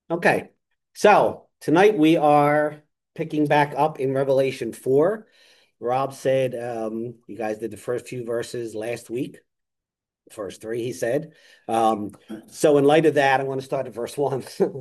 Okay, so tonight we are picking back up in Revelation 4. Rob said you guys did the first few verses last week, first three, he said. Um, so in light of that, I want to start at verse 1.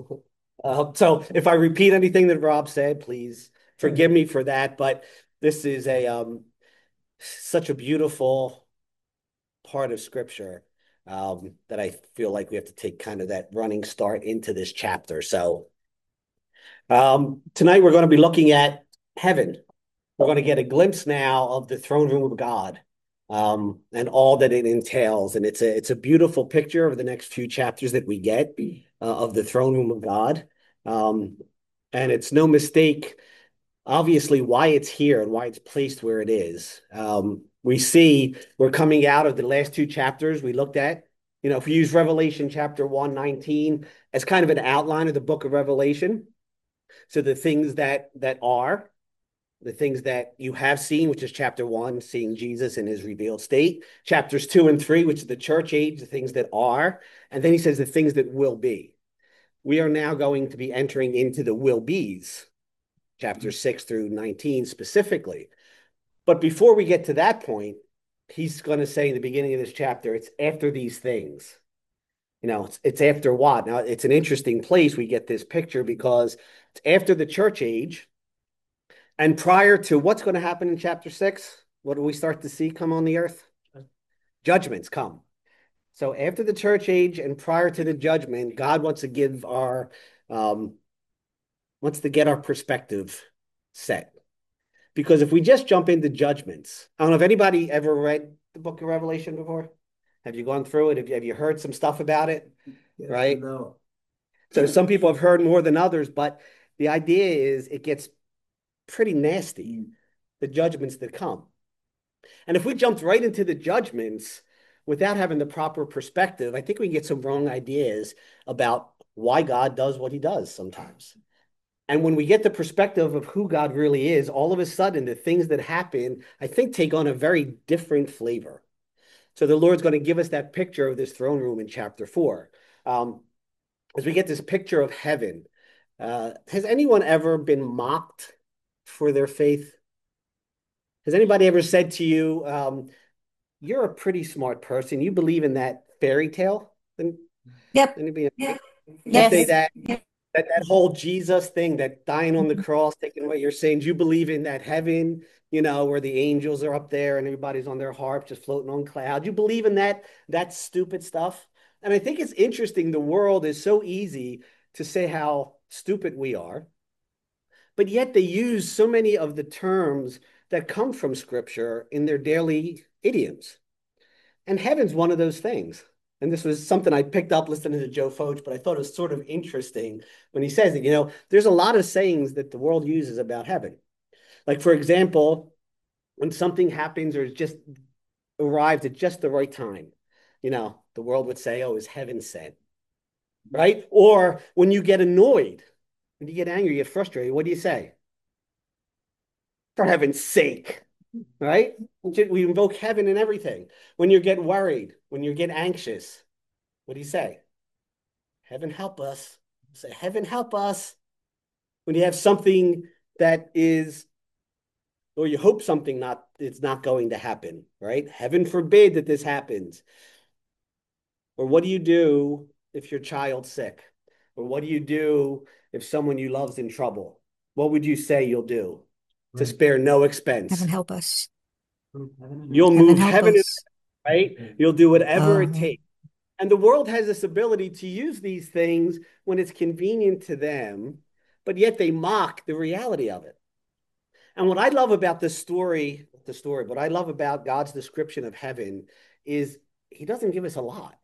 So if I repeat anything that Rob said, please forgive me for that. But this is a such a beautiful part of Scripture that I feel like we have to take kind of that running start into this chapter. So tonight we're going to be looking at heaven. We're going to get a glimpse now of the throne room of God, and all that it entails. And it's a beautiful picture of the next few chapters that we get of the throne room of God. Um, and it's no mistake, obviously, why it's here and why it's placed where it is. We see we're coming out of the last two chapters we looked at. You know, if we use Revelation chapter 1:19 as kind of an outline of the book of Revelation, so the things that are, the things that you have seen, which is chapter 1, seeing Jesus in his revealed state, chapters 2 and 3, which is the church age, the things that are, and then he says the things that will be. We are now going to be entering into the will be's, chapter 6 through 19 specifically. But before we get to that point, he's going to say in the beginning of this chapter, it's after these things. You know, it's after what? Now, it's an interesting place we get this picture because it's after the church age and prior to what's going to happen in chapter 6. What do we start to see come on the earth? Judgments come. So after the church age and prior to the judgment, God wants to give our wants to get our perspective set. Because if we just jump into judgments, I don't know if anybody ever read the book of Revelation before. Have you gone through it? Have you heard some stuff about it? Yes, Right. no. So some people have heard more than others, but the idea is it gets pretty nasty, the judgments that come. And if we jumped right into the judgments without having the proper perspective, I think we can get some wrong ideas about why God does what he does sometimes. And when we get the perspective of who God really is, all of a sudden the things that happen, I think, take on a very different flavor. So the Lord's going to give us that picture of this throne room in chapter 4. Um, as we get this picture of heaven, has anyone ever been mocked for their faith? Has anybody ever said to you, you're a pretty smart person. You believe in that fairy tale? Yep. Anybody say Yes. that whole Jesus thing, that dying on the cross, taking what you're saying? Do you believe in that heaven, where the angels are up there and everybody's on their harp just floating on clouds? You believe in that stupid stuff? And I think it's interesting. The world is so easy to say how stupid we are, but yet they use so many of the terms that come from scripture in their daily idioms. And heaven's one of those things. And this was something I picked up listening to Joe Focht, but I thought it was sort of interesting when he says that, there's a lot of sayings that the world uses about heaven. Like, for example, when something happens or just arrives at just the right time, the world would say, oh, is heaven sent, right? Or when you get annoyed, when you get angry, you get frustrated, what do you say? For heaven's sake, right? We invoke heaven in everything. When you get worried, when you get anxious, what do you say? Heaven help us. Say, heaven help us. When you have something that is, or you hope something not, it's not going to happen, right? Heaven forbid that this happens. Or what do you do if your child's sick? Or what do you do if someone you love's in trouble? What would you say you'll do to Right. spare no Heaven expense? help us. You'll Heaven move help heaven and us. earth, right? You'll do whatever it Oh, takes. And the world has this ability to use these things when it's convenient to them, but yet they mock the reality of it. And what I love about this story, what I love about God's description of heaven is he doesn't give us a lot.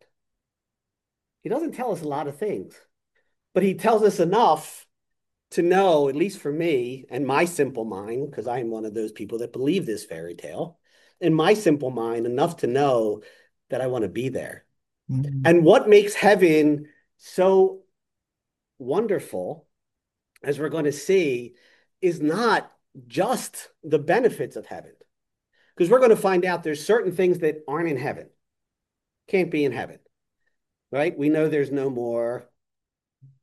He doesn't tell us a lot of things, but he tells us enough to know, at least for me and my simple mind, because I am one of those people that believe this fairy tale, in my simple mind, enough to know that I want to be there. mm. And what makes heaven so wonderful, as we're going to see, is not just the benefits of heaven. Because we're going to find out there's certain things that aren't in heaven, can't be in heaven, right? We know there's no more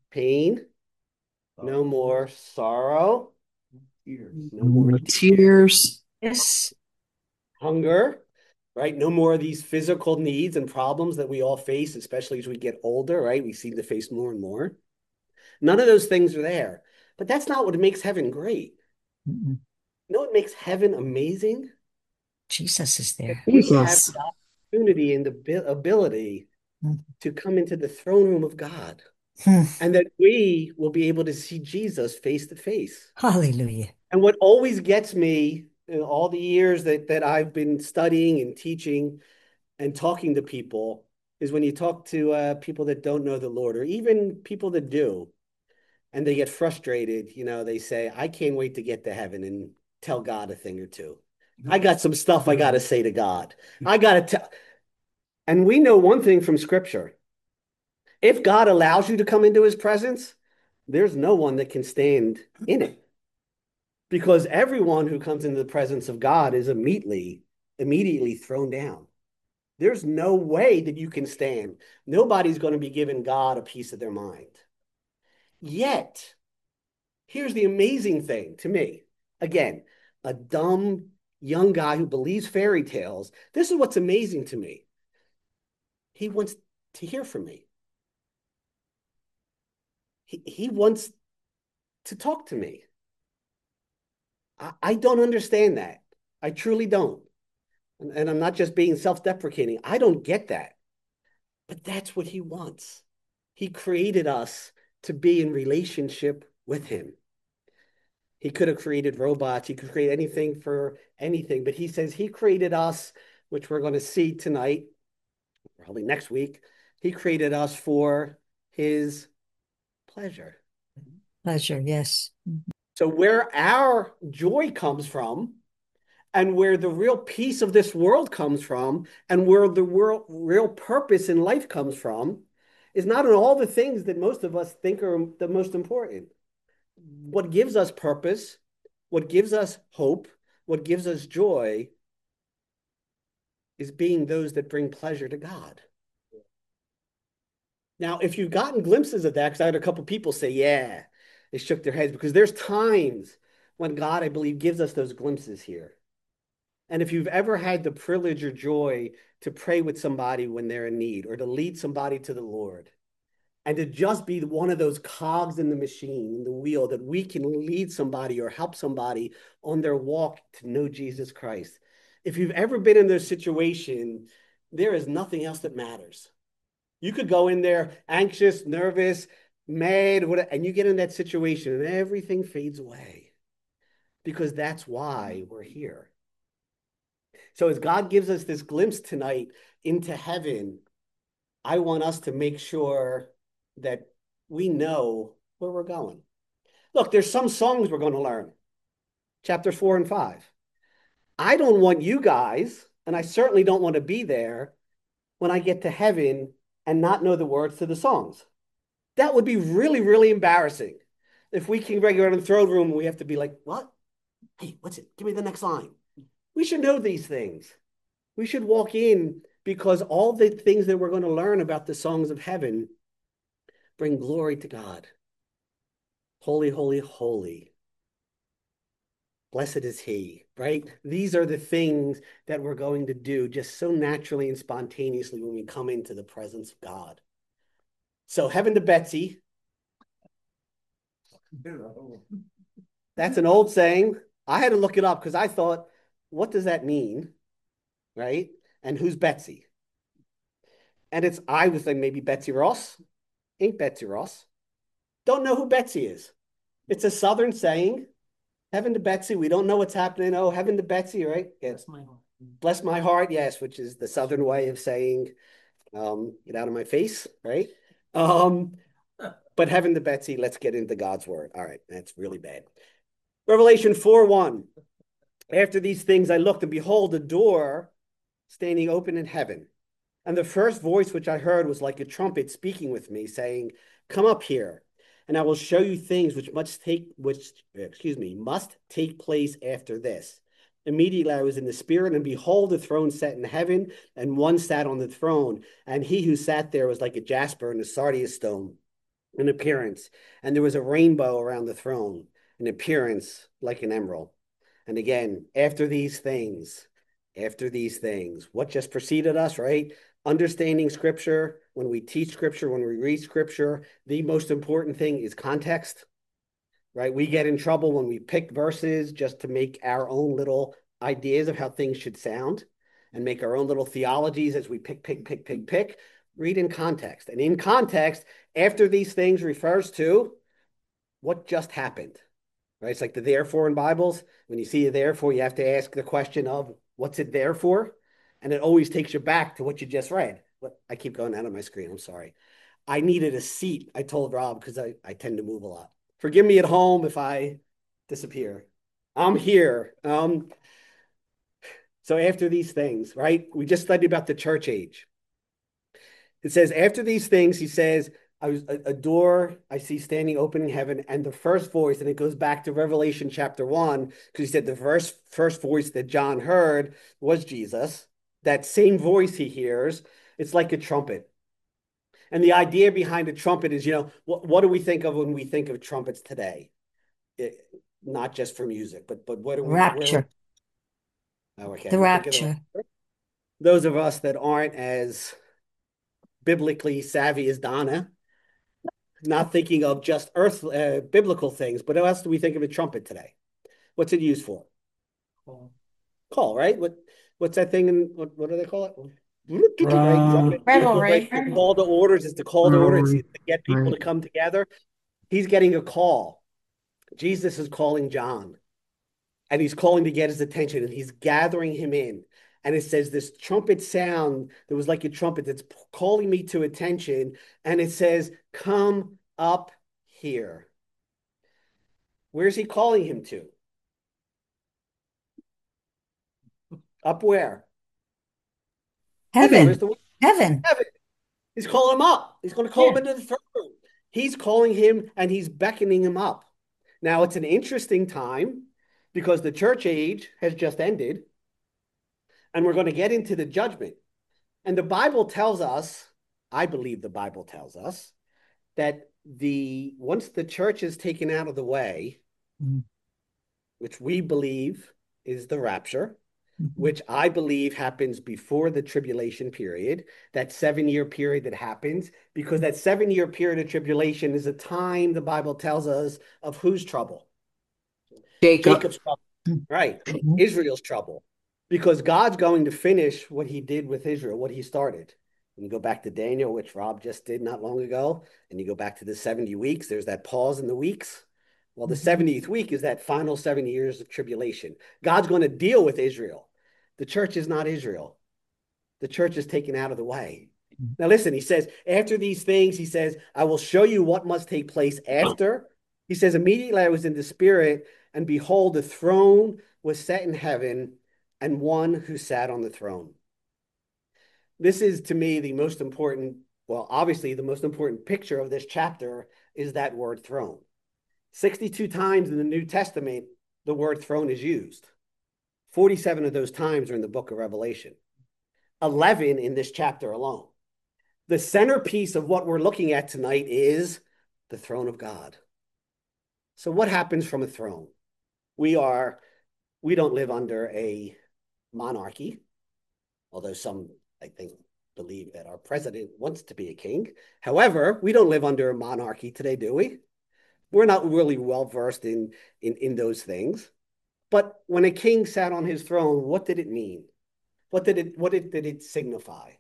pain, no more sorrow, no more No tears. Yes. hunger, right? No more of these physical needs and problems that we all face, especially as we get older, right? We seem to face more and more. None of those things are there. But that's not what makes heaven great. Mm-mm. You know what makes heaven amazing? Jesus is That there. we have Jesus. the opportunity and the ability Mm. to come into the throne room of God, Hmm. and that we will be able to see Jesus face to face. Hallelujah. And what always gets me in all the years that I've been studying and teaching and talking to people is when you talk to people that don't know the Lord, or even people that do, and they get frustrated, they say, I can't wait to get to heaven and tell God a thing or two. I got some stuff I got to say to God. I got to tell. And we know one thing from scripture. If God allows you to come into his presence, there's no one that can stand in it, because everyone who comes into the presence of God is immediately thrown down. There's no way that you can stand. Nobody's going to be giving God a piece of their mind. Yet, here's the amazing thing to me. Again, a dumb young guy who believes fairy tales. This is what's amazing to me. He wants to hear from me. He wants to talk to me. I don't understand that. I truly don't. And I'm not just being self-deprecating. I don't get that. But that's what he wants. He created us to be in relationship with him. He could have created robots. He could create anything for anything. But he says he created us, which we're going to see tonight, probably next week. He created us for his pleasure. Pleasure. Yes. So where our joy comes from, and where the real peace of this world comes from, and where the real purpose in life comes from, is not in all the things that most of us think are the most important. What gives us purpose, what gives us hope, what gives us joy is being those that bring pleasure to God. Now, if you've gotten glimpses of that, because I had a couple people say, yeah, they shook their heads, because there's times when God, I believe, gives us those glimpses here. And if you've ever had the privilege or joy to pray with somebody when they're in need, or to lead somebody to the Lord, and to just be one of those cogs in the machine, in the wheel, that we can lead somebody or help somebody on their walk to know Jesus Christ. If you've ever been in this situation, there is nothing else that matters. You could go in there anxious, nervous, mad, whatever, and you get in that situation and everything fades away, because that's why we're here. So as God gives us this glimpse tonight into heaven, I want us to make sure that we know where we're going. Look, there's some songs we're going to learn, chapters 4 and 5. I don't want you guys, and I certainly don't want to be there when I get to heaven and not know the words to the songs. That would be really, really embarrassing. If we can regulate in the throne room, we have to be like, what? Hey, what's it? Give me the next line. We should know these things. We should walk in, because all the things that we're going to learn about the songs of heaven bring glory to God. Holy, holy, holy. Blessed is he, right? These are the things that we're going to do just so naturally and spontaneously when we come into the presence of God. So, heaven to Betsy. That's an old saying. I had to look it up because I thought, what does that mean? Right? And who's Betsy? And I was like, maybe Betsy Ross. Ain't Betsy Ross. Don't know who Betsy is. It's a Southern saying. Heaven to Betsy. We don't know what's happening. Oh, heaven to Betsy, right? Yes. Bless my heart. Bless my heart, yes, which is the Southern way of saying, get out of my face, right? But heaven to Betsy, let's get into God's word. All right, that's really bad. Revelation 4:1. After these things I looked, and behold, a door standing open in heaven. And the first voice which I heard was like a trumpet speaking with me, saying, come up here, and I will show you things must take place after this. Immediately I was in the spirit, and behold, a throne set in heaven, and one sat on the throne. And he who sat there was like a jasper and a sardius stone. in appearance, and there was a rainbow around the throne, in appearance like an emerald. And again, after these things, what just preceded us, right? Understanding scripture, when we teach scripture, when we read scripture, the most important thing is context, right? We get in trouble when we pick verses just to make our own little ideas of how things should sound and make our own little theologies as we pick. Read in context. And in context, after these things refers to what just happened, right? It's like the therefore in Bibles. When you see a therefore, you have to ask the question of what's it there for? And it always takes you back to what you just read. But I keep going out of my screen. I'm sorry. I needed a seat. I told Rob because I tend to move a lot. Forgive me at home if I disappear. I'm here. So after these things, right? We just studied about the church age. It says, after these things, he says, I was a door I see standing open in heaven, and the first voice, and it goes back to Revelation chapter 1, because he said the first voice that John heard was Jesus. That same voice he hears, it's like a trumpet. And the idea behind a trumpet is, what do we think of when we think of trumpets today? It, not just for music, but what do where, Rapture. oh, okay, The we think of the rapture. rapture. Those of us that aren't as biblically savvy as Donna, not thinking of just biblical things, but what else do we think of a trumpet today? What's it used for? Call, right? What's that thing? And what do they call it? Right, trumpet. Right, Revelry. to call the orders is to call the order. It's to get people to come together. He's getting a call. Jesus is calling John, and he's calling to get his attention, and he's gathering him in. And it says this trumpet sound that was like a trumpet that's calling me to attention. And it says, come up here. Where's he calling him to? Up where? Heaven. Where's Heaven. the word? Heaven. Heaven. He's calling him up. He's going to call Yeah. him into the throne room. He's calling him and he's beckoning him up. Now, it's an interesting time because the church age has just ended and we're going to get into the judgment. And the Bible tells us, I believe the Bible tells us, that once the church is taken out of the way, Mhm. which we believe is the rapture, Mhm. which I believe happens before the tribulation period, that 7 year period that happens, because that 7 year period of tribulation is a time, the Bible tells us, of whose trouble? Jacob. Jacob's trouble, right? Mhm. Israel's trouble, because God's going to finish what he did with Israel, what he started. And you go back to Daniel, which Rob just did not long ago, and you go back to the 70 weeks, there's that pause in the weeks. Well, the 70th week is that final 70 years of tribulation. God's going to deal with Israel. The church is not Israel. The church is taken out of the way. Now, listen, he says, after these things, he says, I will show you what must take place after. He says, immediately I was in the spirit, and behold, the throne was set in heaven, and one who sat on the throne. This is to me the most important, well, obviously, the most important picture of this chapter is that word throne. 62 times in the New Testament, the word throne is used. 47 of those times are in the book of Revelation, 11 in this chapter alone. The centerpiece of what we're looking at tonight is the throne of God. So what happens from a throne? We don't live under a monarchy, although some, I think, believe that our president wants to be a king. However, we don't live under a monarchy today, do we? We're not really well versed in those things. But when a king sat on his throne, what did it mean? Did it signify?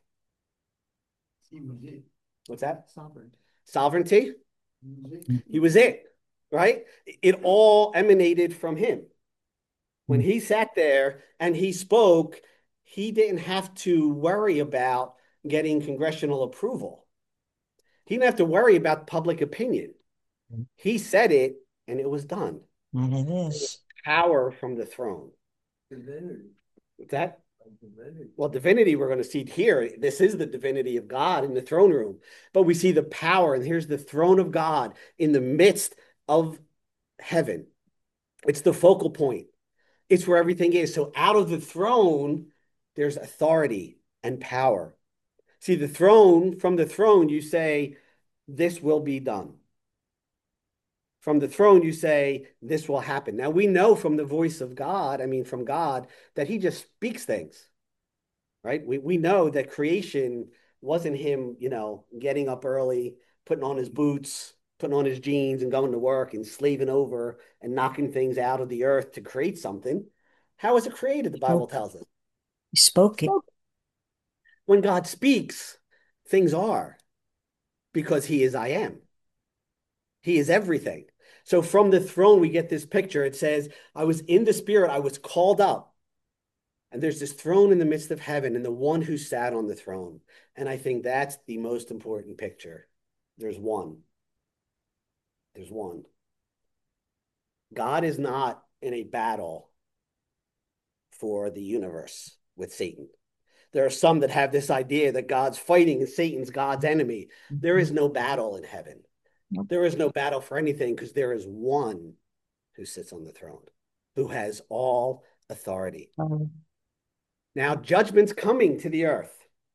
What's that? Sovereignty. He was it, right? It all emanated from him. When he sat there and he spoke, he didn't have to worry about getting congressional approval. He didn't have to worry about public opinion. He said it and it was done. And it It was is. power from the throne. What's that? Well, divinity, we're going to see here. This is the divinity of God in the throne room. But we see the power, and here's the throne of God in the midst of heaven. It's the focal point, it's where everything is. So out of the throne, there's authority and power. See, from the throne, you say, this will be done. From the throne, you say, this will happen. Now we know from the voice of God, I mean, from God, that he just speaks things, right? We know that creation wasn't him, getting up early, putting on his boots, putting on his jeans and going to work and slaving over and knocking things out of the earth to create something. How was it created? The Bible Spoke, tells us. he spoke it. Spoke. When God speaks, things are because he is I am. He is everything. So from the throne, we get this picture. It says, I was in the spirit, I was called up. And there's this throne in the midst of heaven and the one who sat on the throne. And I think that's the most important picture. There's one. There's one. God is not in a battle for the universe with Satan. There are some that have this idea that God's fighting and Satan's God's enemy. There is no battle in heaven. Nope. There is no battle for anything because there is one who sits on the throne, who has all authority. Now, judgment's coming to the earth.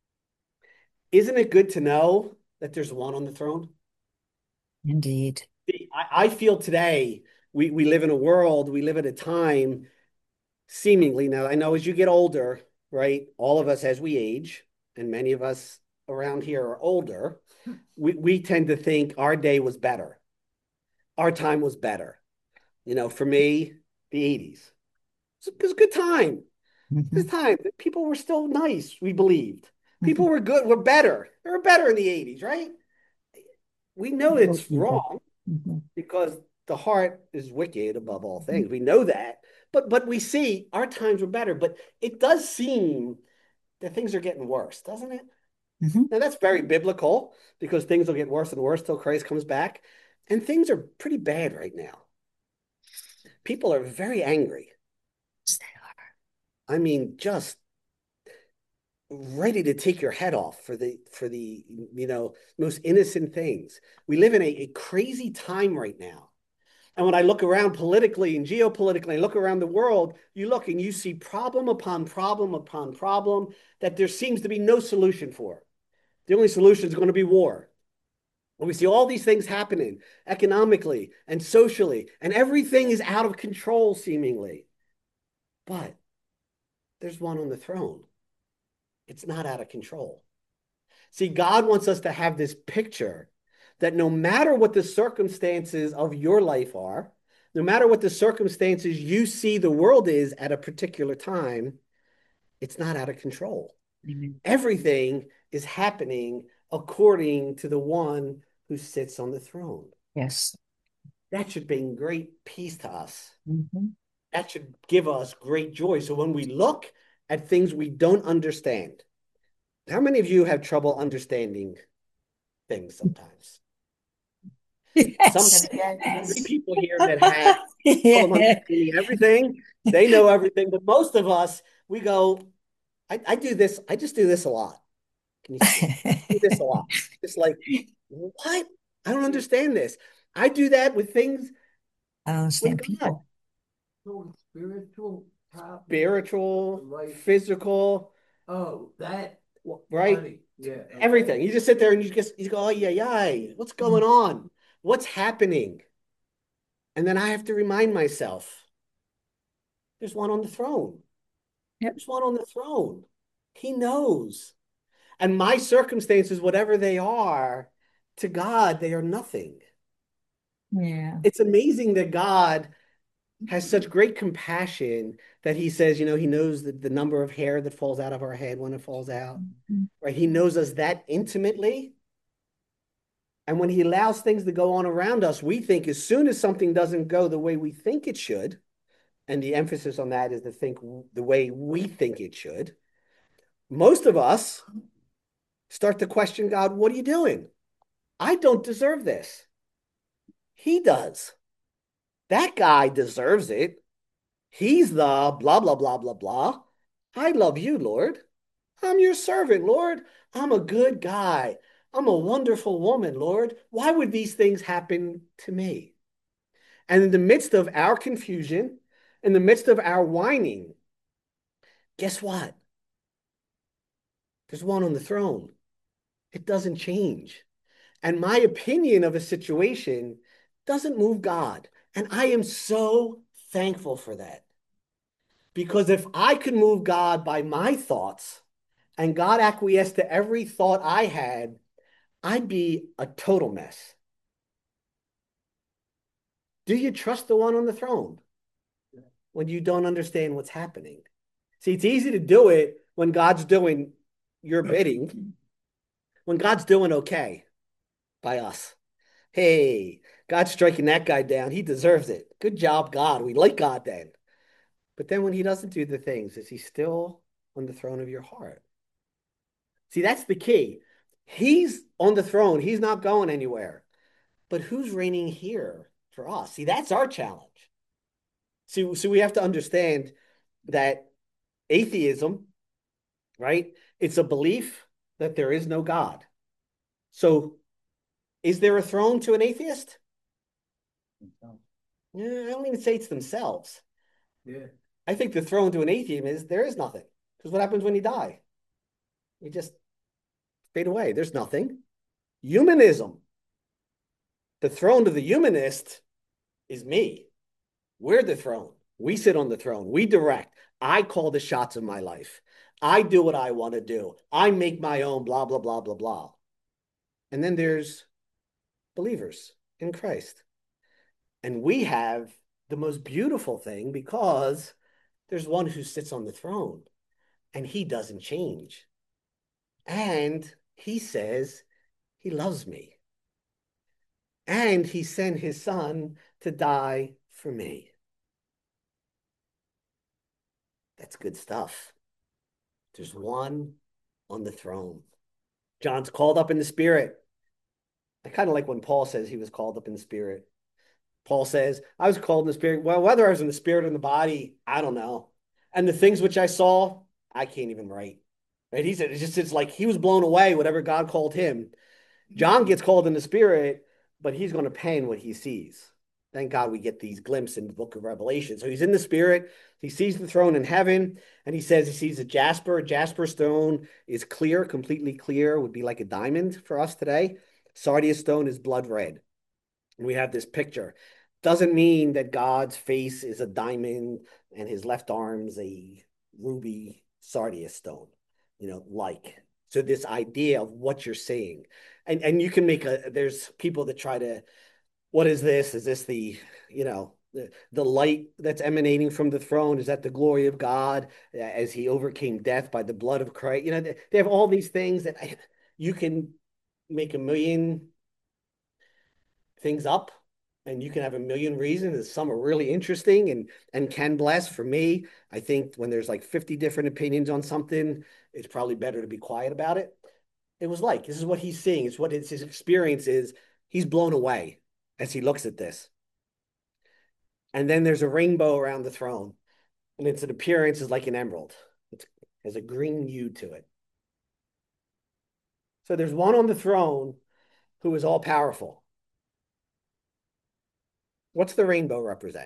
Isn't it good to know that there's one on the throne? Indeed. I feel today we live in a world, we live at a time, seemingly now, I know as you get older, right? All of us as we age, and many of us around here are older, we tend to think our day was better. Our time was better. For me, the 80s. It was a good time. This time, people were still nice, we believed. People were good, were better. They were better in the 80s, right? We know it's wrong because the heart is wicked above all things. We know that. But we see our times were better. But it does seem that things are getting worse, doesn't it? Now that's very biblical because things will get worse and worse till Christ comes back. And things are pretty bad right now. People are very angry. I mean, just ready to take your head off for the most innocent things. We live in a crazy time right now. And when I look around politically and geopolitically and look around the world, you look and you see problem upon problem upon problem that there seems to be no solution for. The only solution is going to be war. And we see all these things happening economically and socially, and everything is out of control seemingly. But there's one on the throne. It's not out of control. See, God wants us to have this picture that no matter what the circumstances of your life are, no matter what the circumstances you see the world is at a particular time, it's not out of control. Amen. Everything is happening according to the one who sits on the throne. Yes. That should bring great peace to us. Mm-hmm. That should give us great joy. So when we look at things we don't understand, how many of you have trouble understanding things sometimes? Yes. Some people here that have trouble Yeah. understanding everything, they know everything. But most of us, we go, I do this, I just do this a lot. Can you see? I do this a lot. It's like, what? I don't understand this. I do that with things I don't understand with God. people. So spiritual topic, Spiritual, like physical, that right? funny. Yeah. Okay. Everything. You just sit there and you go, oh yeah, yeah. What's going on? What's happening? And then I have to remind myself, there's one on the throne. Yep. There's one on the throne. He knows. And my circumstances, whatever they are, to God, they are nothing. Yeah. It's amazing that God has such great compassion that he says, he knows the number of hair that falls out of our head when it falls out, right? He knows us that intimately. And when he allows things to go on around us, we think as soon as something doesn't go the way we think it should, and the emphasis on that is to think the way we think it should, most of us start to question God, what are you doing? I don't deserve this. He does. That guy deserves it. He's the blah, blah, blah, blah, blah. I love you, Lord. I'm your servant, Lord. I'm a good guy. I'm a wonderful woman, Lord. Why would these things happen to me? And in the midst of our confusion, in the midst of our whining, guess what? There's one on the throne. It doesn't change. And my opinion of a situation doesn't move God. And I am so thankful for that. Because if I could move God by my thoughts and God acquiesced to every thought I had, I'd be a total mess. Do you trust the one on the throne when you don't understand what's happening? See, it's easy to do it when God's doing your bidding, when God's doing okay by us. Hey, God's striking that guy down. He deserves it. Good job, God. We like God then. But then when he doesn't do the things, is he still on the throne of your heart? See, that's the key. He's on the throne. He's not going anywhere. But who's reigning here for us? See, that's our challenge. See, so we have to understand that atheism, right? It's a belief that there is no God. So is there a throne to an atheist? Yeah, I don't even say it's themselves. Yeah. I think the throne to an atheist is there is nothing. Because what happens when you die? You just fade away. There's nothing. Humanism. The throne to the humanist is me. We're the throne. We sit on the throne. We direct. I call the shots of my life. I do what I want to do. I make my own blah, blah, blah, blah, blah. And then there's believers in Christ. And we have the most beautiful thing because there's one who sits on the throne and he doesn't change. And he says he loves me. And he sent his son to die for me. That's good stuff. There's one on the throne. John's called up in the spirit. I kind of like when Paul says he was called up in the spirit. Paul says, I was called in the spirit. Well, whether I was in the spirit or in the body, I don't know. And the things which I saw, I can't even write. Right? He said it's like he was blown away, whatever God called him. John gets called in the spirit, but he's going to pen what he sees. Thank God we get these glimpses in the book of Revelation. So he's in the spirit. He sees the throne in heaven, and he says he sees a jasper. A jasper stone is clear, completely clear, would be like a diamond for us today. Sardius stone is blood red. And we have this picture. Doesn't mean that God's face is a diamond and his left arm's a ruby sardius stone, like. So this idea of what you're seeing. And you can there's people that try to, what is this? Is this the light that's emanating from the throne? Is that the glory of God as he overcame death by the blood of Christ? They have all these things that you can make a million things up and you can have a million reasons. Some are really interesting and can bless. For me, I think when there's like 50 different opinions on something, it's probably better to be quiet about it. It was like, this is what he's seeing. It's what his experience is. He's blown away as he looks at this. And then there's a rainbow around the throne, and its appearance is like an emerald. It has a green hue to it. So there's one on the throne who is all powerful. What's the rainbow represent?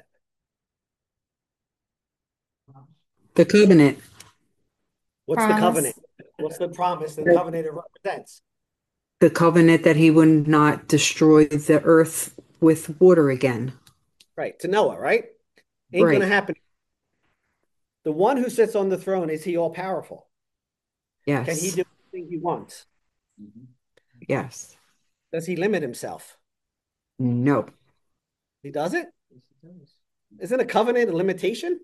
The covenant. What's the covenant? Promise. What's the promise the covenant it represents? The covenant that he would not destroy the earth with water again. Right, to Noah, right? Ain't going to Right. happen. The one who sits on the throne, is he all powerful? Can he Yes. do anything he wants? Yes. Does he limit himself? No. He does it? Yes, it does. Isn't a covenant a limitation?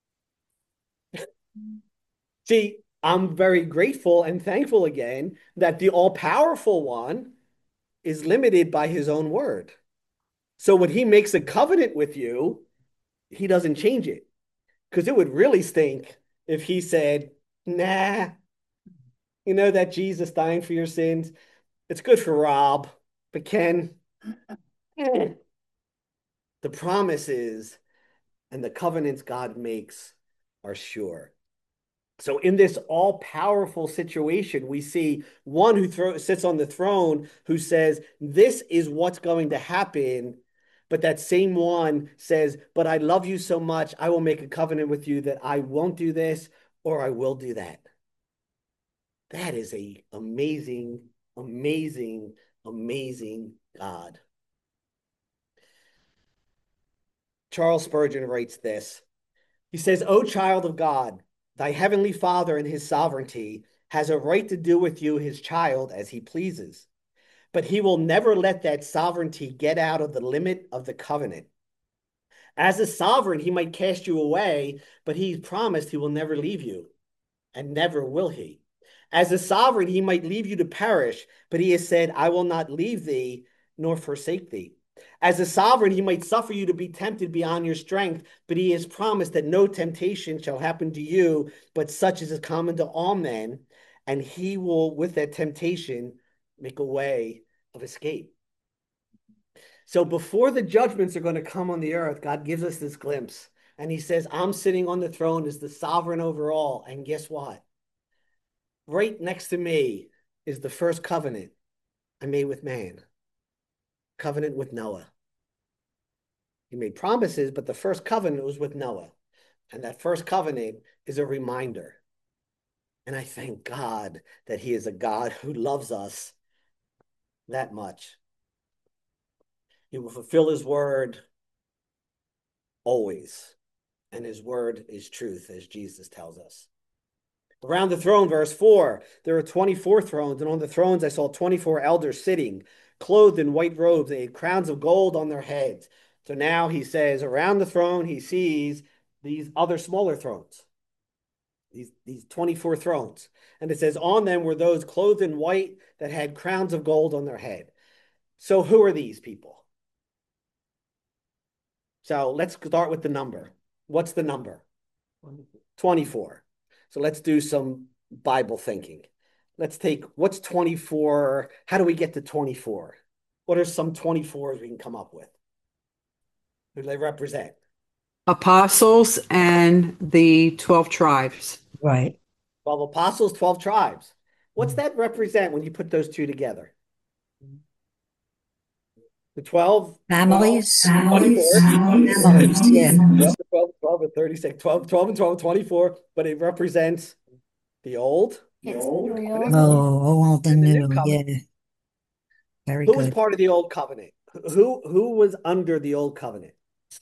See, I'm very grateful and thankful again that the all powerful one is limited by his own word. So when he makes a covenant with you, he doesn't change it. Because it would really stink if he said, nah, that Jesus dying for your sins, it's good for Rob, but Ken, eh. The promises and the covenants God makes are sure. So in this all-powerful situation, we see one who sits on the throne who says, this is what's going to happen. But that same one says, but I love you so much, I will make a covenant with you that I won't do this or I will do that. That is a amazing, amazing, amazing God. Charles Spurgeon writes this. He says, O child of God, thy heavenly Father in his sovereignty has a right to do with you, his child, as he pleases. But he will never let that sovereignty get out of the limit of the covenant. As a sovereign, he might cast you away, but he's promised he will never leave you, and never will he. As a sovereign, he might leave you to perish, but he has said, I will not leave thee nor forsake thee. As a sovereign, he might suffer you to be tempted beyond your strength, but he has promised that no temptation shall happen to you, but such as is common to all men, and he will, with that temptation, make a way of escape. So before the judgments are going to come on the earth, God gives us this glimpse, and he says, I'm sitting on the throne as the sovereign over all, and guess what? Right next to me is the first covenant I made with man, covenant with Noah. He made promises, but the first covenant was with Noah. And that first covenant is a reminder. And I thank God that he is a God who loves us that much. He will fulfill his word always. And his word is truth, as Jesus tells us. Around the throne, verse 4, there are 24 thrones, and on the thrones I saw 24 elders sitting, clothed in white robes. They had crowns of gold on their heads. So now he says, around the throne, he sees these other smaller thrones, these 24 thrones. And it says, on them were those clothed in white that had crowns of gold on their head. So who are these people? So let's start with the number. What's the number? 24. So let's do some Bible thinking. Let's take, what's 24? How do we get to 24? What are some 24s we can come up with? Who do they represent? Apostles and the 12 tribes. Right. 12 apostles, 12 tribes. What's that represent when you put those two together? The 12 Families. 24. Families, yeah. 12 and 36. 12 and 12, 24. But it represents the old. Covenant, Oh, old and and the new new, covenant. yeah. Very Who was good. part of the old covenant? Who was under the old covenant?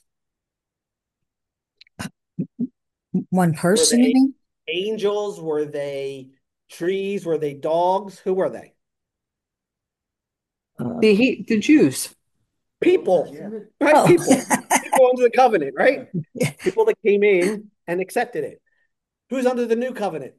One Were person, you they mean? angels? Were they trees? Were they dogs? Who were they? The Jews. People, Yeah. right? Oh. People under the covenant, right? Yeah. People that came in and accepted it. Who's under the new covenant?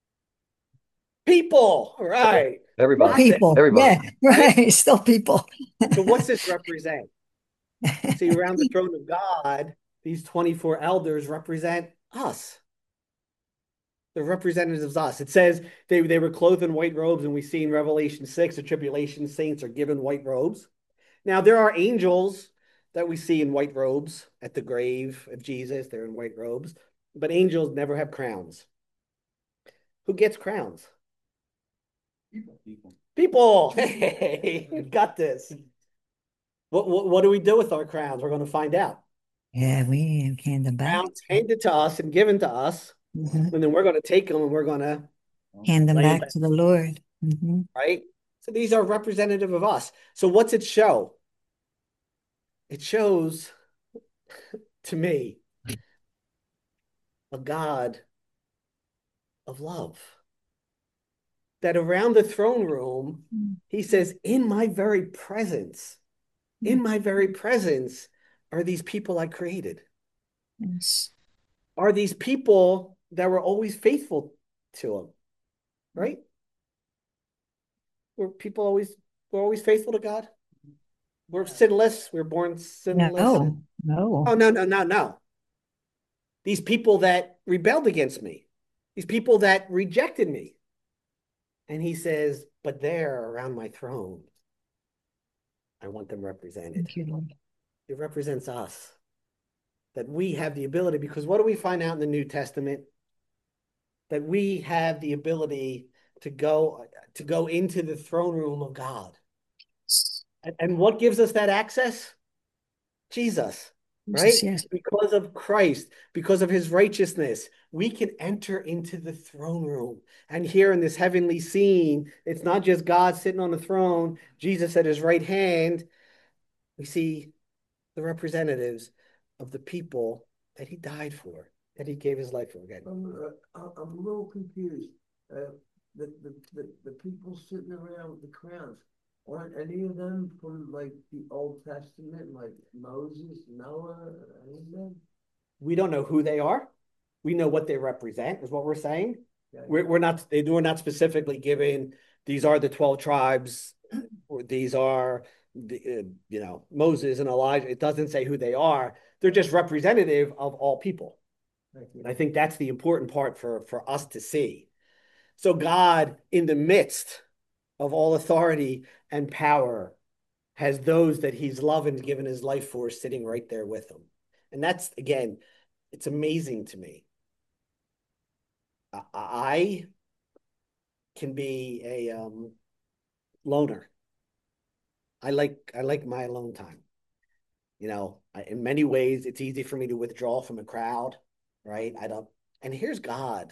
People, right? Still Everybody. people. Everybody. Yeah, right. Still people. So what's this represent? See, around the throne of God, these 24 elders represent us. They're representatives of us. It says they were clothed in white robes, and we see in Revelation 6, the tribulation saints are given white robes. Now, there are angels that we see in white robes at the grave of Jesus. They're in white robes, but angels never have crowns. Who gets crowns? People. Hey, you got this. What do we do with our crowns? We're going to find out. Yeah, we hand them back. Crowns handed to us and given to us, Mhm. and then we're going to take them and we're going to Hand them lay them back back, to the Lord. Mhm. right? So these are representative of us. So what's it show? It shows to me a God of love. That around the throne room, he says, in my very presence are these people I created. Yes. Are these people that were always faithful to him, right? We're always faithful to God. We're sinless. We're born sinless. No, Oh, no. no. These people that rebelled against me, these people that rejected me. And he says, but there around my throne, I want them represented. Thank you, Lord. It represents us. That we have the ability, because what do we find out in the New Testament? That we have the ability to go into the throne room of God. And what gives us that access? Jesus, right? Jesus, yes. Because of Christ, because of his righteousness, we can enter into the throne room. And here in this heavenly scene, it's not just God sitting on the throne, Jesus at his right hand. We see the representatives of the people that he died for, that he gave his life for. Again, I'm a little confused. The people sitting around with the crowns, aren't any of them from like the Old Testament, like Moses, Noah, any of them? we don't know who they are. We know what they represent, is what we're saying. Yeah. We're not specifically given these are the 12 tribes, or these are Moses and Elijah. It doesn't say who they are. They're just representative of all people. Thank you. And I think that's the important part for us to see. So God, in the midst of all authority and power, has those that he's loved and given his life for sitting right there with him. And that's, again, it's amazing to me. I can be a loner. I like my alone time. In many ways, it's easy for me to withdraw from a crowd, right? I don't. And here's God,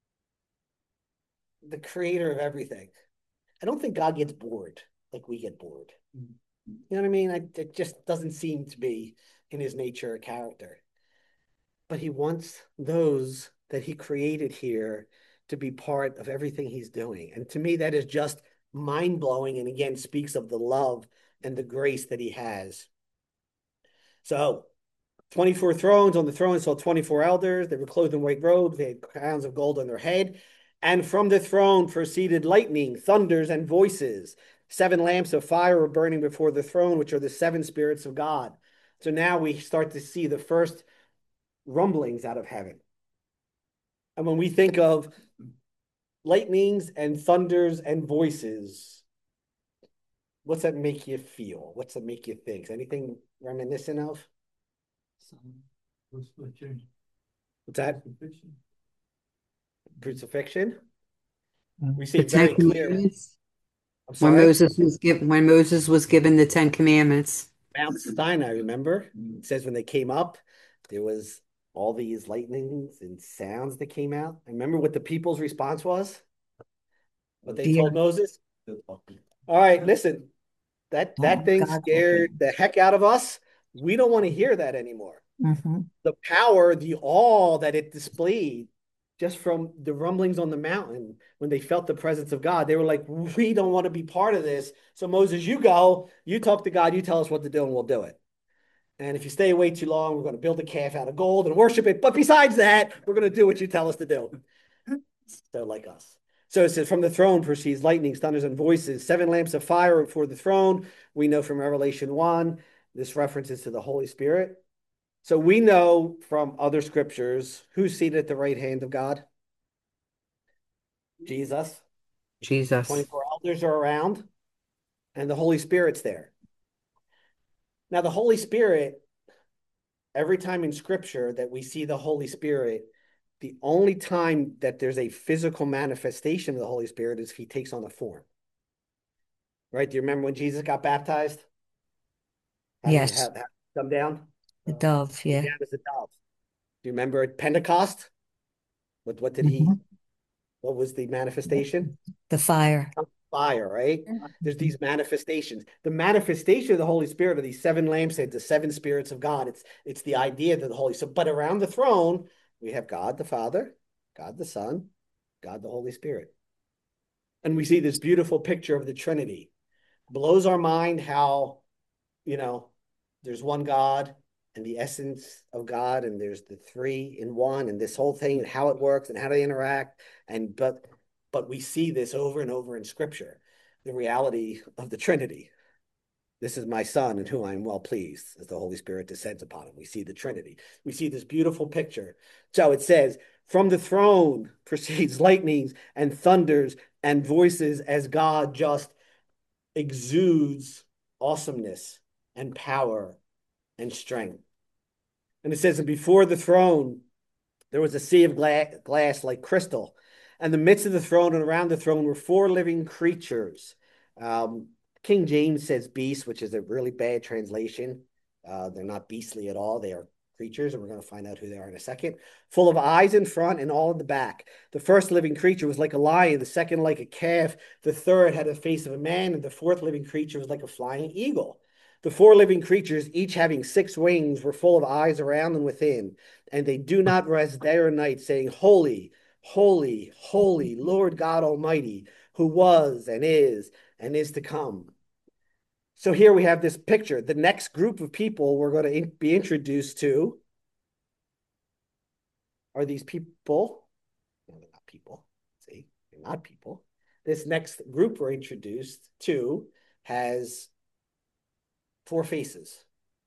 the creator of everything. I don't think God gets bored like we get bored. You know what I mean? It just doesn't seem to be in his nature or character. But he wants those that he created here to be part of everything he's doing. And to me, that is just mind blowing. And again, speaks of the love and the grace that he has. So 24 thrones. On the thrones saw 24 elders. They were clothed in white robes. They had crowns of gold on their head. And from the throne proceeded lightning, thunders, and voices. 7 lamps of fire were burning before the throne, which are the 7 spirits of God. So now we start to see the first rumblings out of heaven. And when we think of lightnings and thunders and voices, what's that make you feel? What's that make you think? Anything reminiscent of? What's that? Crucifixion. We see The it very Ten clear. Commandments. I'm When sorry. Moses was given the Ten Commandments. Mount Sinai, remember? It says when they came up, there was all these lightnings and sounds that came out. And remember what the people's response was? What they told Moses? All right, listen, that thing God. scared the heck out of us. We don't want to hear that anymore. Mm-hmm. The power, the awe that it displayed just from the rumblings on the mountain when they felt the presence of God, they were like, we don't want to be part of this. So Moses, you go, you talk to God, you tell us what to do, and we'll do it. And if you stay away too long, we're going to build a calf out of gold and worship it. But besides that, we're going to do what you tell us to do. So like us. So it says, from the throne proceeds lightnings, thunders, and voices. 7 lamps of fire before the throne. We know from Revelation 1, this references to the Holy Spirit. So we know from other scriptures who's seated at the right hand of God? Jesus. Jesus. 24 elders are around, and the Holy Spirit's there. Now, the Holy Spirit, every time in scripture that we see the Holy Spirit, the only time that there's a physical manifestation of the Holy Spirit is if he takes on a form. Right? Do you remember when Jesus got baptized? Yes. How come down? The dove, yeah. Down as a dove. Do you remember at Pentecost? What did he? Mhm. What was the manifestation? The fire. Fire, right? There's these manifestations. The manifestation of the Holy Spirit are these 7 lampstands, the 7 spirits of God. It's the idea that the Holy. So, but around the throne, we have God the Father, God the Son, God the Holy Spirit. And we see this beautiful picture of the Trinity. Blows our mind how, there's one God and the essence of God, and there's the 3 in 1, and this whole thing and how it works and how they interact. But we see this over and over in Scripture, the reality of the Trinity. This is my Son in whom I am well pleased, as the Holy Spirit descends upon him. We see the Trinity. We see this beautiful picture. So it says, from the throne proceeds lightnings and thunders and voices as God just exudes awesomeness and power and strength. And it says, and before the throne, there was a sea of glass like crystal. And the midst of the throne and around the throne were 4 living creatures. King James says beast, which is a really bad translation. They're not beastly at all. They are creatures, and we're going to find out who they are in a second. Full of eyes in front and all in the back. The first living creature was like a lion, the second like a calf, the third had the face of a man, and the fourth living creature was like a flying eagle. The four living creatures, each having six wings, were full of eyes around and within, and they do not rest day or night, saying, Holy, holy, holy, Lord God Almighty, who was and is to come. So here we have this picture. The next group of people we're going to be introduced to are these people. No, they're not people. See, they're not people. This next group we're introduced to has four faces.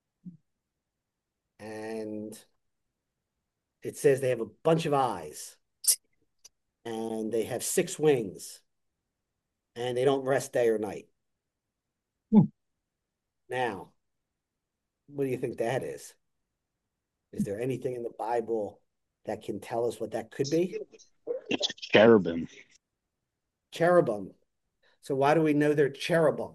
And it says they have a bunch of eyes. And they have six wings. And they don't rest day or night. Hmm. Now, what do you think that is? Is there anything in the Bible that can tell us what that could be? It's cherubim. Cherubim. So why do we know they're cherubim?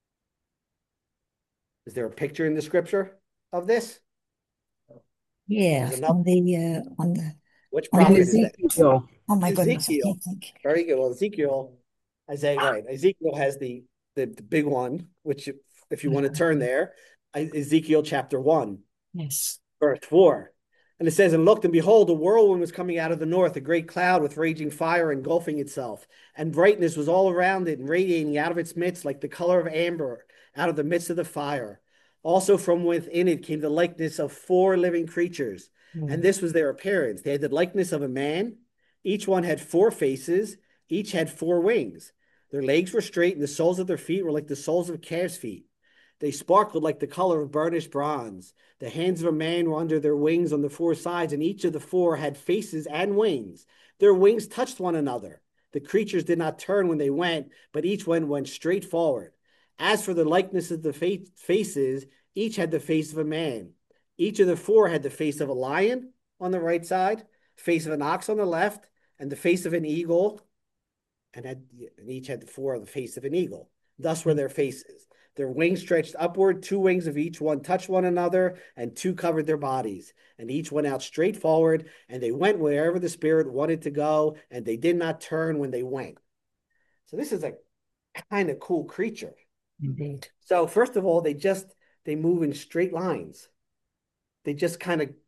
Is there a picture in the scripture of this? Yeah, There's another. on the Which on prophet the is that? Ezekiel. oh my goodness, I Ezekiel. can't think. Very good. Well, Ezekiel, Isaiah, right. Ezekiel has the big one, which if you want to turn there, Ezekiel chapter 1, Yes. verse 4. And it says, and looked, and behold, a whirlwind was coming out of the north, a great cloud with raging fire engulfing itself. And brightness was all around it, and radiating out of its midst like the color of amber out of the midst of the fire. Also from within it came the likeness of four living creatures. And this was their appearance. They had the likeness of a man. Each one had four faces. Each had four wings. Their legs were straight, and the soles of their feet were like the soles of calves' feet. They sparkled like the color of burnished bronze. The hands of a man were under their wings on the four sides, and each of the four had faces and wings. Their wings touched one another. The creatures did not turn when they went, but each one went straight forward. As for the likeness of the faces, each had the face of a man. Each of the four had the face of a lion on the right side, face of an ox on the left, and the face of an eagle, and each had the four of the face of an eagle. Thus were their faces. Their wings stretched upward, two wings of each one touched one another, and two covered their bodies. And each went out straight forward, and they went wherever the Spirit wanted to go, and they did not turn when they went. So this is a kind of cool creature. Indeed. So first of all, they move in straight lines. They just kind of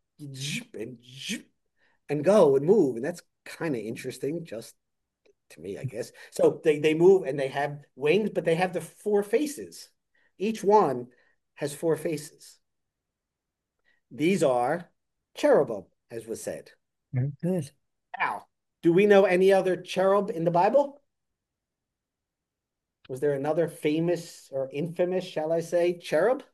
and go and move, and that's kind of interesting, just to me, I guess. So they move and they have wings, but they have the four faces. Each one has four faces. These are cherubim, as was said. Very good. Now, do we know any other cherub in the Bible? Was there another famous or infamous, shall I say, cherub?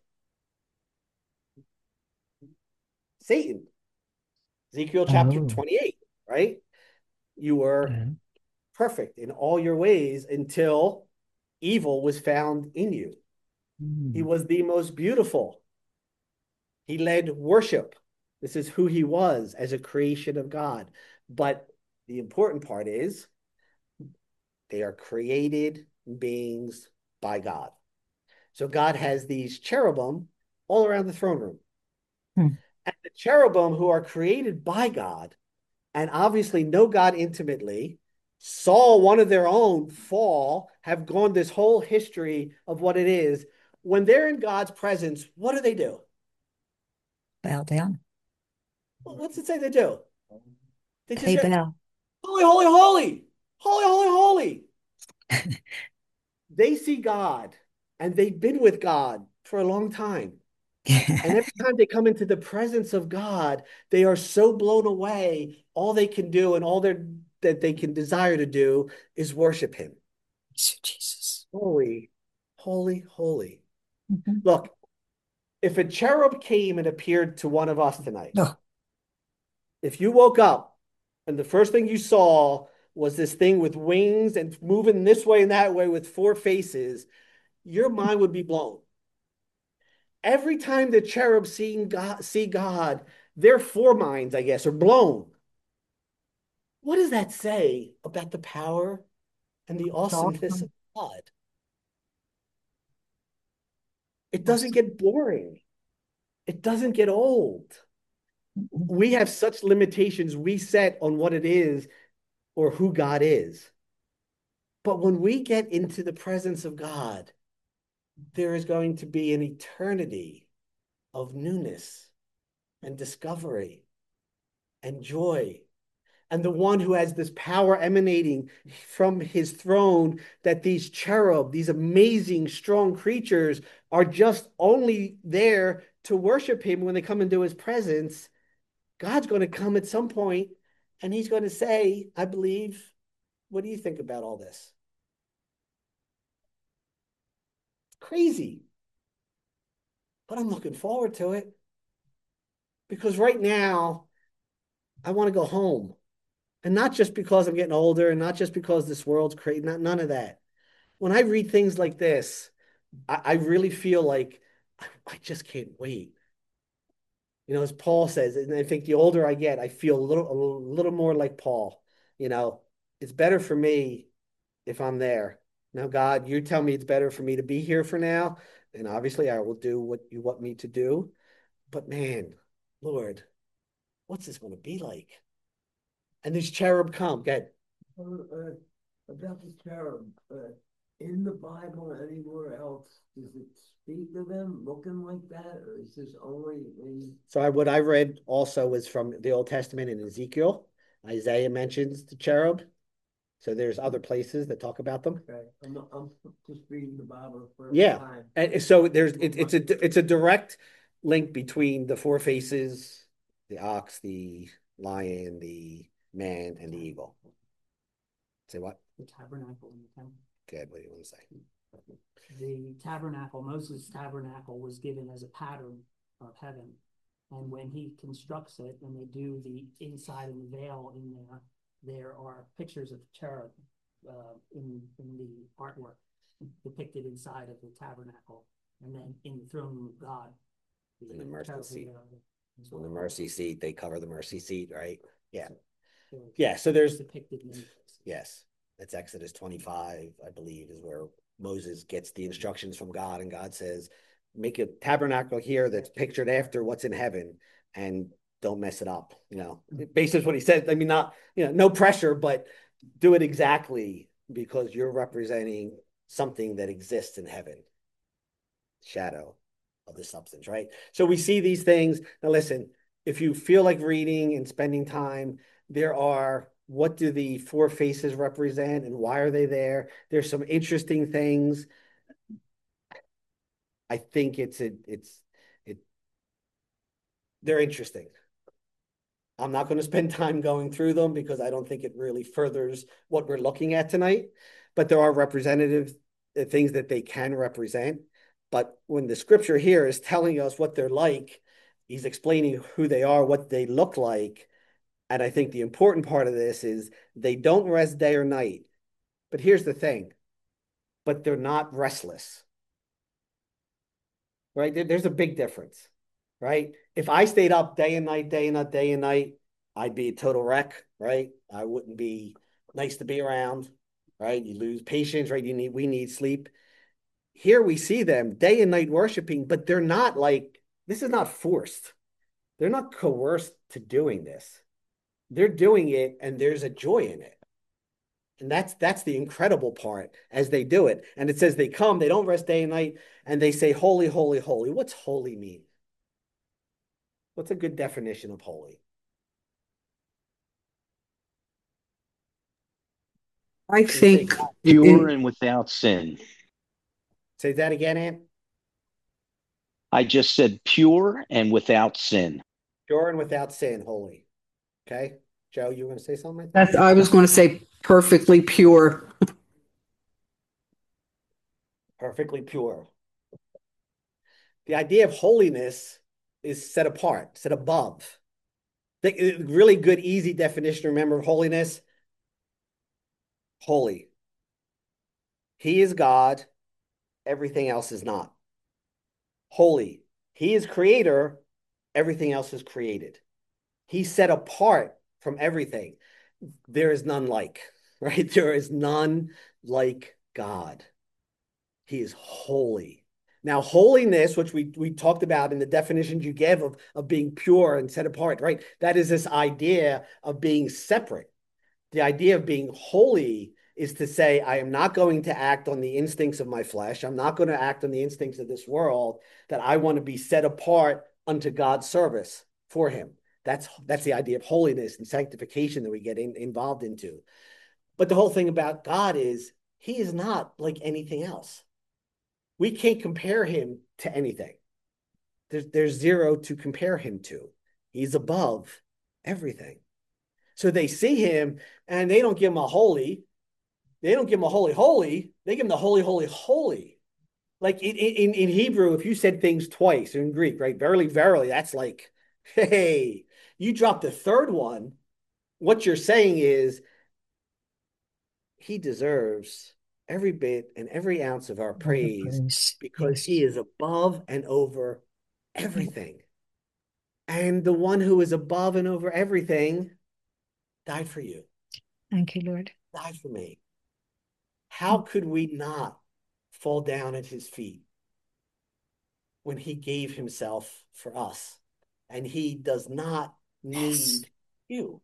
Satan. Ezekiel chapter 28, right? You were Yeah. perfect in all your ways until evil was found in you. He was the most beautiful. He led worship. This is who he was as a creation of God. But the important part is they are created beings by God. So God has these cherubim all around the throne room. Hmm. And the cherubim who are created by God and obviously know God intimately, saw one of their own fall, have gone this whole history of what it is. When they're in God's presence, what do they do? Bow down. What's it say they do? They just They go, bow. holy, holy, holy, holy, holy, holy. They see God and they've been with God for a long time. And every time they come into the presence of God, they are so blown away. All they can do and that they can desire to do is worship him. Jesus. Holy, holy, holy. Mhm. Look, if a cherub came and appeared to one of us tonight, Oh, if you woke up and the first thing you saw was this thing with wings and moving this way and that way with four faces, your mind would be blown. Every time the cherubs see God, their four minds, I guess, are blown. What does that say about the power and the awesomeness of God? It doesn't get boring. It doesn't get old. We have such limitations we set on what it is or who God is. But when we get into the presence of God, there is going to be an eternity of newness and discovery and joy. And the one who has this power emanating from his throne, that these cherub, these amazing, strong creatures, are just only there to worship him when they come into his presence. God's going to come at some point and he's going to say, I believe, what do you think about all this? Crazy. But I'm looking forward to it because right now I want to go home. And not just because I'm getting older and not just because this world's crazy, none of that. When I read things like this, I really feel like I just can't wait. You know, as Paul says, and I think the older I get, I feel a little more like Paul. You know, it's better for me if I'm there. Now, God, you tell me it's better for me to be here for now, and obviously I will do what you want me to do. But man, Lord, what's this going to be like? And these cherub come. Get About the cherub, in the Bible or anywhere else, does it speak of them looking like that, or is this only in? So what I read also was from the Old Testament in Ezekiel. Isaiah mentions the cherub. So there's other places that talk about them. Okay, I'm just reading the Bible for Yeah. time. And so it's a direct link between the four faces, the ox, the lion, the man, and the eagle. Say what? The tabernacle in the temple. Good. What do you want to say? The tabernacle, Moses' tabernacle, was given as a pattern of heaven. And when he constructs it and they do the inside of the veil in there are pictures of cherub in the artwork depicted inside of the tabernacle. And then in the throne room of God, In the mercy seat. as So in the well. mercy seat, they cover the mercy seat, right? Yeah. So Yeah. So there's, depicted in places. yes, that's Exodus 25, I believe, is where Moses gets the instructions from God, and God says, make a tabernacle here that's pictured after what's in heaven and don't mess it up. You know, basically what he said. I mean, not, no pressure, but do it exactly because you're representing something that exists in heaven, shadow of the substance, right? So we see these things. Now, listen, if you feel like reading and spending time, there are, what do the four faces represent and why are they there? There's some interesting things. I think they're interesting. I'm not going to spend time going through them because I don't think it really furthers what we're looking at tonight. But there are representative things that they can represent. But when the scripture here is telling us what they're like, he's explaining who they are, what they look like. And I think the important part of this is they don't rest day or night. But here's the thing, but they're not restless, right? There's a big difference, right? If I stayed up day and night, day and night, day and night, I'd be a total wreck, right? I wouldn't be nice to be around, right? You lose patience, right? We need sleep. Here we see them day and night worshiping, but they're not like, this is not forced. They're not coerced to doing this. They're doing it and there's a joy in it. And that's the incredible part as they do it. And it says they come, they don't rest day and night, and they say, holy, holy, holy. What's holy mean? What's a good definition of holy? I think Pure and without sin. Say that again, Ant. I just said pure and without sin. Pure and without sin, holy. Okay. Joe, you want to say something? I was going to say perfectly pure. Perfectly pure. The idea of holiness is set apart, set above. The really good, easy definition to remember of holiness: holy. He is God, everything else is not. Holy. He is creator, everything else is created. He's set apart from everything. There is none like, right? There is none like God. He is holy. Now, holiness, which we talked about in the definitions you gave of being pure and set apart, right? That is this idea of being separate. The idea of being holy is to say, I am not going to act on the instincts of my flesh. I'm not going to act on the instincts of this world, that I want to be set apart unto God's service for him. That's the idea of holiness and sanctification that we get involved into. But the whole thing about God is he is not like anything else. We can't compare him to anything. There's zero to compare him to. He's above everything. So they see him and they don't give him a holy. They don't give him a holy, holy. They give him the holy, holy, holy. Like in Hebrew, if you said things twice, or in Greek, right? Verily, verily, that's like, hey, you dropped the third one. What you're saying is he deserves every bit and every ounce of our praise because he is above and over everything. And the one who is above and over everything died for you, Thank you, Lord. died for me. How could we not fall down at his feet when he gave himself for us? And he does not need you,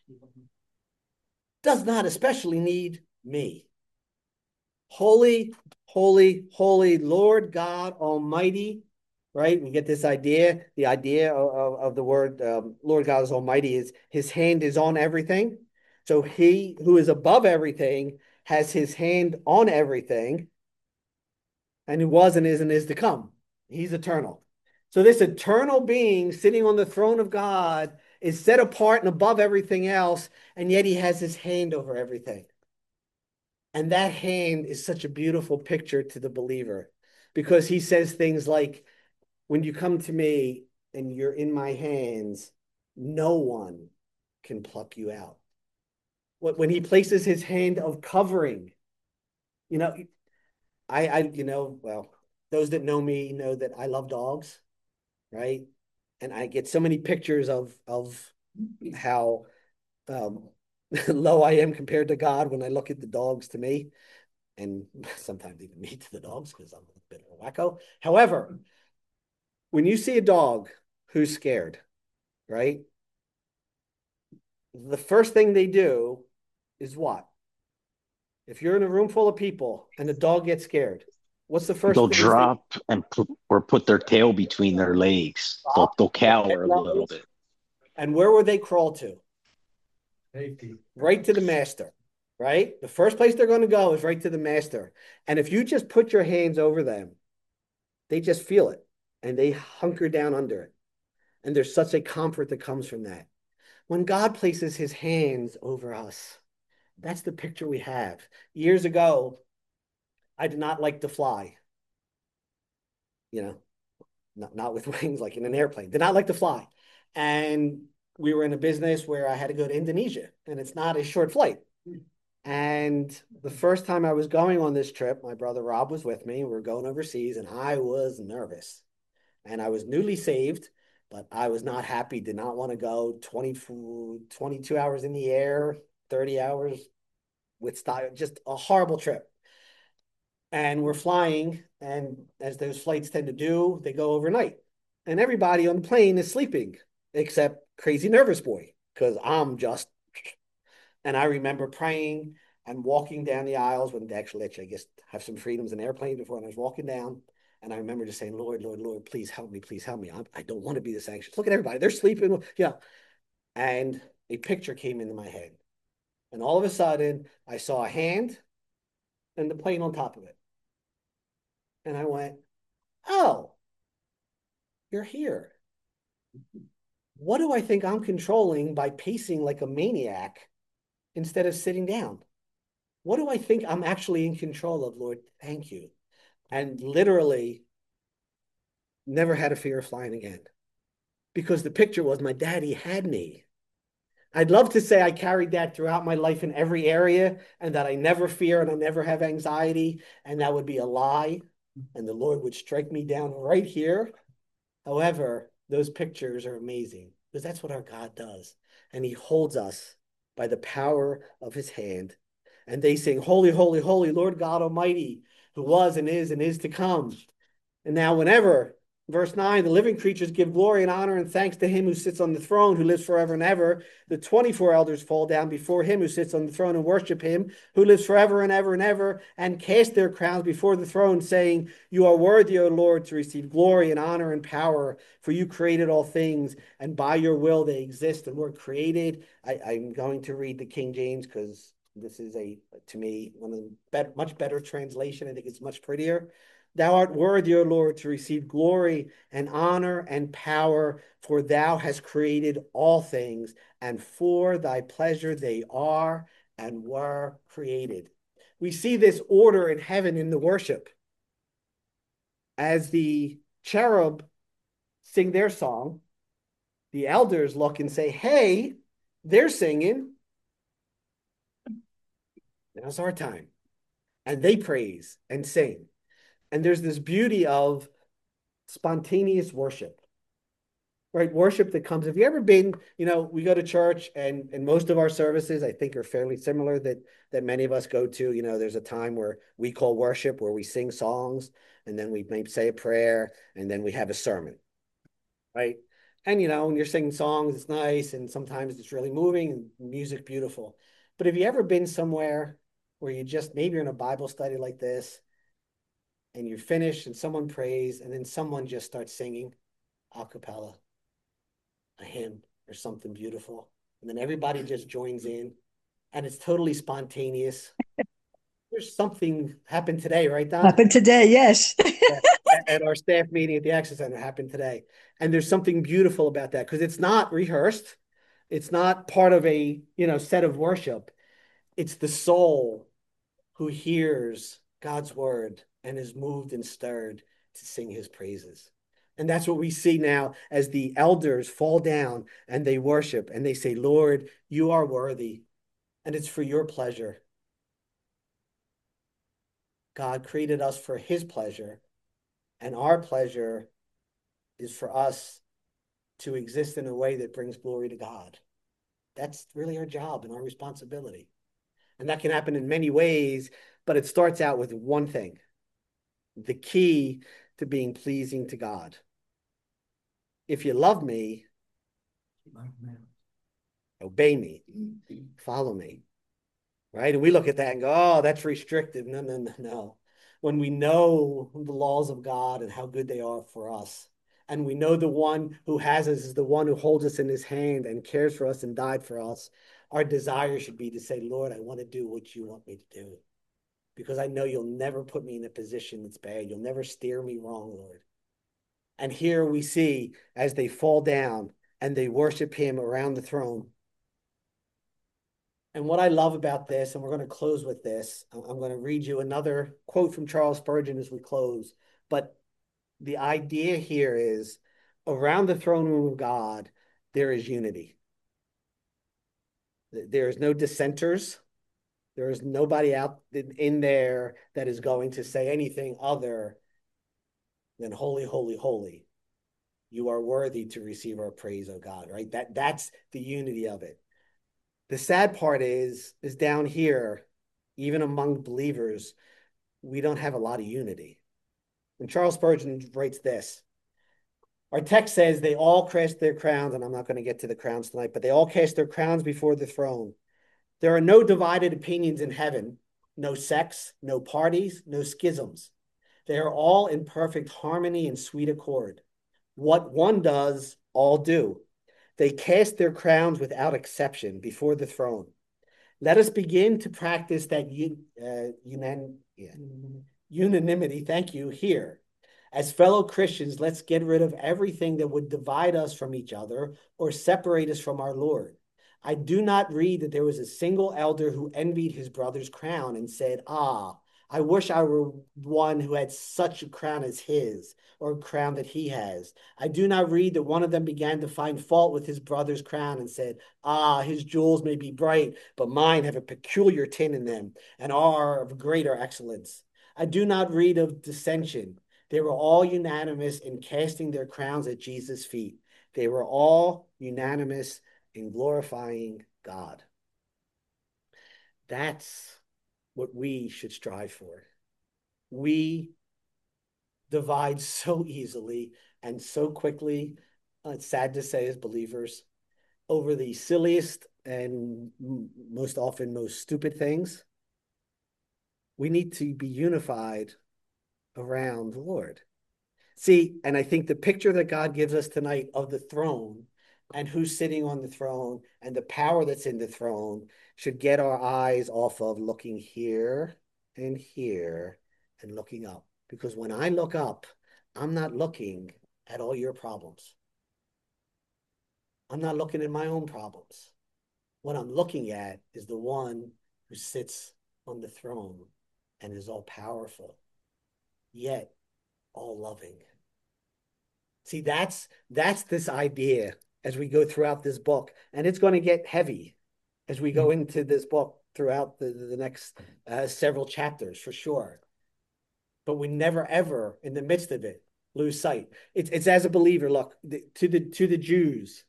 does not especially need me. Holy, holy, holy Lord God Almighty, right? We get this idea. The idea of the word Lord God is Almighty is his hand is on everything. So he who is above everything has his hand on everything, and who was and is to come. He's eternal. So this eternal being sitting on the throne of God is set apart and above everything else, and yet he has his hand over everything. And that hand is such a beautiful picture to the believer, because he says things like, when you come to me and you're in my hands, no one can pluck you out. When he places his hand of covering, you know, well, those that know me know that I love dogs, right? And I get so many pictures of how low I am compared to God when I look at the dogs to me, and sometimes even me to the dogs because I'm a bit of a wacko. However, when you see a dog who's scared, right? The first thing they do is what? If you're in a room full of people and the dog gets scared, what's the first They'll thing they drop and put their tail between their legs. stop? They'll cower a little bit. And where would they crawl to? Safety. Right to the master, right? The first place they're going to go is right to the master. And if you just put your hands over them, they just feel it and they hunker down under it. And there's such a comfort that comes from that. When God places his hands over us, that's the picture we have. Years ago, I did not like to fly. You know, not with wings like in an airplane. Did not like to fly. And we were in a business where I had to go to Indonesia, and it's not a short flight. And the first time I was going on this trip, my brother Rob was with me. We were going overseas, and I was nervous. And I was newly saved, but I was not happy, did not want to go 22 hours in the air, 30 hours with style, just a horrible trip. And we're flying, and as those flights tend to do, they go overnight. And everybody on the plane is sleeping, except crazy nervous boy, because I'm just. And I remember praying and walking down the aisles when actually I guess have some freedoms in airplane before, and I was walking down. And I remember just saying, Lord, Lord, Lord, please help me, please help me. I don't want to be this anxious. Look at everybody. They're sleeping. Yeah. And a picture came into my head. And all of a sudden, I saw a hand and the plane on top of it. And I went, oh, you're here. What do I think I'm controlling by pacing like a maniac instead of sitting down? What do I think I'm actually in control of, Lord? Thank you. And literally never had a fear of flying again, because the picture was my daddy had me. I'd love to say I carried that throughout my life in every area, and that I never fear and I never have anxiety, and that would be a lie, and the Lord would strike me down right here. However, those pictures are amazing, because that's what our God does. And he holds us by the power of his hand. And they sing, holy, holy, holy, Lord God Almighty, who was and is to come. And now whenever Verse 9, the living creatures give glory and honor and thanks to him who sits on the throne, who lives forever and ever. The 24 elders fall down before him who sits on the throne and worship him, who lives forever and ever and ever, and cast their crowns before the throne, saying, You are worthy, O Lord, to receive glory and honor and power, for you created all things, and by your will they exist and were created. I'm going to read the King James because this is to me, one of the much better translation. I think it's much prettier. Thou art worthy, O Lord, to receive glory and honor and power, for thou hast created all things, and for thy pleasure they are and were created. We see this order in heaven in the worship. As the cherub sing their song, the elders look and say, Hey, they're singing. Now's our time. And they praise and sing. And there's this beauty of spontaneous worship, right? Worship that comes. Have you ever been, we go to church and most of our services, I think, are fairly similar that many of us go to. There's a time where we call worship, where we sing songs and then we may say a prayer and then we have a sermon, right? And, when you're singing songs, it's nice. And sometimes it's really moving and music beautiful. But have you ever been somewhere where maybe you're in a Bible study like this and you finish and someone prays and then someone just starts singing a cappella, a hymn or something beautiful, and then everybody just joins in and it's totally spontaneous. There's something happened today, right, Don? Happened today, yes. At our staff meeting at the Access Center happened today. And there's something beautiful about that because it's not rehearsed. It's not part of a, set of worship. It's the soul who hears God's word and is moved and stirred to sing his praises. And that's what we see now as the elders fall down and they worship and they say, Lord, you are worthy, and it's for your pleasure. God created us for his pleasure, and our pleasure is for us to exist in a way that brings glory to God. That's really our job and our responsibility. And that can happen in many ways, but it starts out with one thing: the key to being pleasing to God. If you love me, obey me, follow me, right? And we look at that and go, oh, that's restrictive. No, no, no, no. When we know the laws of God and how good they are for us, and we know the one who has us is the one who holds us in his hand and cares for us and died for us, our desire should be to say, Lord, I want to do what you want me to do, because I know you'll never put me in a position that's bad. You'll never steer me wrong, Lord. And here we see as they fall down and they worship him around the throne. And what I love about this, and we're going to close with this, I'm going to read you another quote from Charles Spurgeon as we close. But the idea here is, around the throne room of God, there is unity. There is no dissenters. There is nobody out in there that is going to say anything other than holy, holy, holy. You are worthy to receive our praise, oh God, right? That's the unity of it. The sad part is down here, even among believers, we don't have a lot of unity. And Charles Spurgeon writes this. Our text says they all cast their crowns, and I'm not going to get to the crowns tonight, but they all cast their crowns before the throne. There are no divided opinions in heaven, no sects, no parties, no schisms. They are all in perfect harmony and sweet accord. What one does, all do. They cast their crowns without exception before the throne. Let us begin to practice that unanimity, thank you, here. As fellow Christians, let's get rid of everything that would divide us from each other or separate us from our Lord. I do not read that there was a single elder who envied his brother's crown and said, I wish I were one who had such a crown as his, or a crown that he has. I do not read that one of them began to find fault with his brother's crown and said, his jewels may be bright, but mine have a peculiar tint in them and are of greater excellence. I do not read of dissension. They were all unanimous in casting their crowns at Jesus' feet. They were all unanimous in glorifying God. That's what we should strive for. We divide so easily. and so quickly, it's sad to say, as believers, over the silliest and most often most stupid things. We need to be unified around the Lord. See, and I think the picture that God gives us tonight of the throne and who's sitting on the throne and the power that's in the throne should get our eyes off of looking here and looking up. Because when I look up, I'm not looking at all your problems. I'm not looking at my own problems. What I'm looking at is the one who sits on the throne and is all powerful, yet all loving. See, that's this idea as we go throughout this book, and it's going to get heavy as we go into this book throughout the next several chapters for sure. But we never ever, in the midst of it, lose sight. It's as a believer. Look, to the Jews,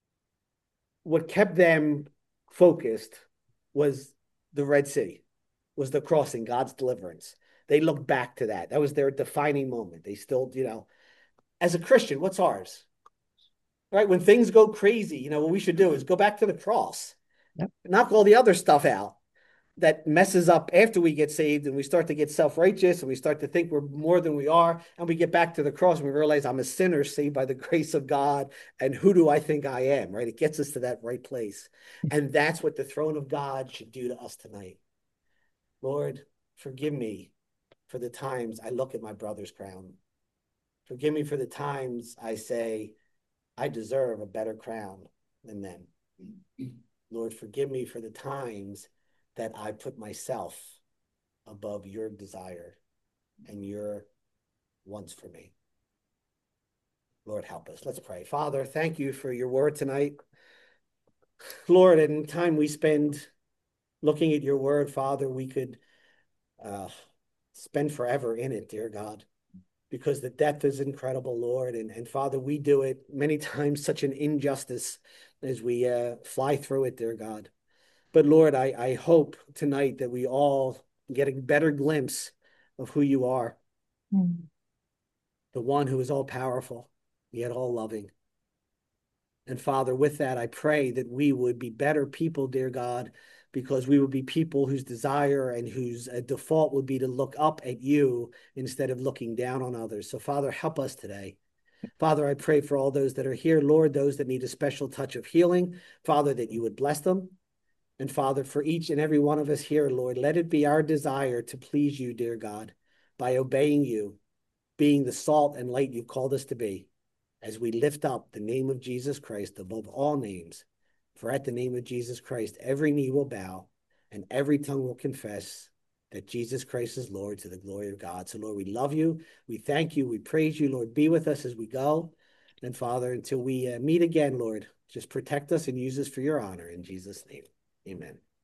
what kept them focused was the Red Sea, was the crossing, God's deliverance. They looked back to that. That was their defining moment. They still, as a Christian, what's ours? Right? When things go crazy, what we should do is go back to the cross, knock all the other stuff out that messes up after we get saved, and we start to get self-righteous and we start to think we're more than we are, and we get back to the cross and we realize I'm a sinner saved by the grace of God, and who do I think I am, right? It gets us to that right place. And that's what the throne of God should do to us tonight. Lord, forgive me for the times I look at my brother's crown. Forgive me for the times I say, I deserve a better crown than them. Lord, forgive me for the times that I put myself above your desire and your wants for me. Lord, help us. Let's pray. Father, thank you for your word tonight. Lord, in time we spend looking at your word, Father, we could spend forever in it, dear God, because the depth is incredible, Lord. And Father, we do it many times such an injustice as we fly through it, dear God. But Lord, I hope tonight that we all get a better glimpse of who you are, the one who is all powerful, yet all loving. And Father, with that, I pray that we would be better people, dear God, because we would be people whose desire and whose default would be to look up at you instead of looking down on others. So Father, help us today. Father, I pray for all those that are here, Lord, those that need a special touch of healing, Father, that you would bless them. And Father, for each and every one of us here, Lord, let it be our desire to please you, dear God, by obeying you, being the salt and light you've called us to be, as we lift up the name of Jesus Christ above all names. For at the name of Jesus Christ, every knee will bow and every tongue will confess that Jesus Christ is Lord, to the glory of God. So, Lord, we love you. We thank you. We praise you, Lord. Be with us as we go. And Father, until we meet again, Lord, just protect us and use us for your honor. In Jesus' name, amen.